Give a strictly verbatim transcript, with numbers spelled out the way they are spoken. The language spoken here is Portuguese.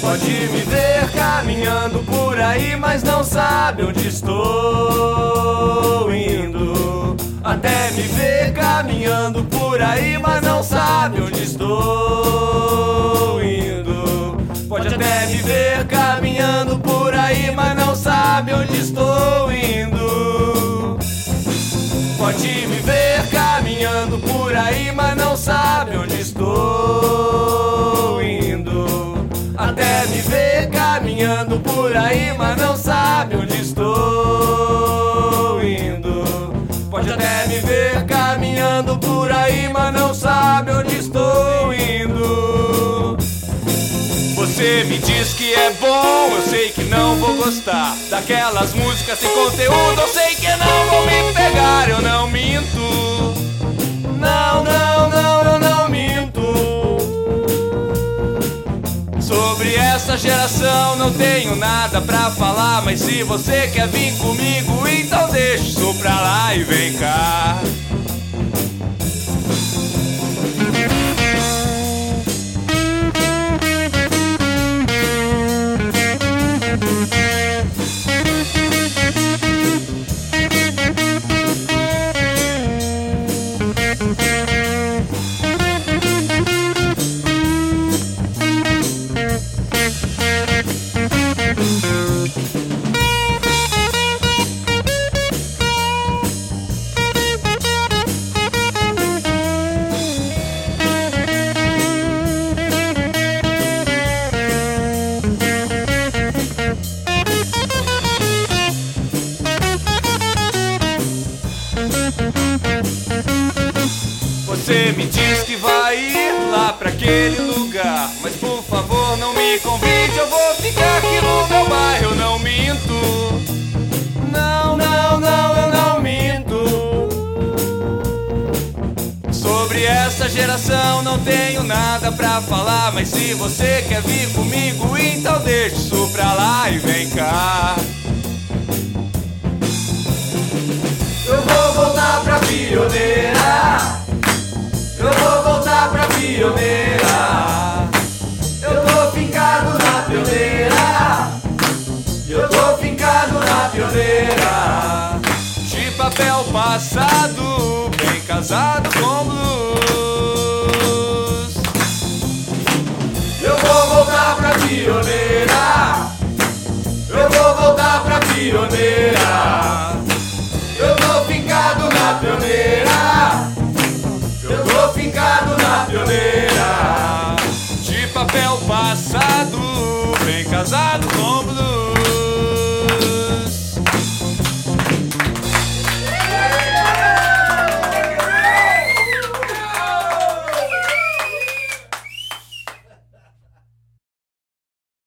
Pode me ver caminhando por aí, mas não sabe onde estou indo. Até me ver caminhando por aí, mas não sabe onde estou indo. Pode até me ver caminhando por aí, mas não sabe onde estou indo. Pode me ver caminhando por aí, mas não sabe onde estou indo. Até me ver caminhando por aí, mas não sabe onde estou indo. Pode até me ver caminhando por aí, mas não sabe onde estou indo. Você me diz que é bom, eu sei que não vou gostar daquelas músicas sem conteúdo, eu sei que não vou me pegar, eu não minto. Não, não, não, eu não minto. Sobre essa geração não tenho nada pra falar, mas se você quer vir comigo, então deixa isso pra lá e vem cá. Você me diz que vai ir lá pra aquele lugar, mas por favor não me convide, eu vou ficar aqui no meu bairro, eu não minto. Não, não, não, eu não minto. Sobre essa geração não tenho nada pra falar, mas se você quer vir comigo, então deixa isso pra lá e vem cá. Eu vou voltar pra Pioneira. Eu vou voltar pra Pioneira. Eu tô fincado na Pioneira. Eu tô fincado na Pioneira. De papel passado, bem casado com blues.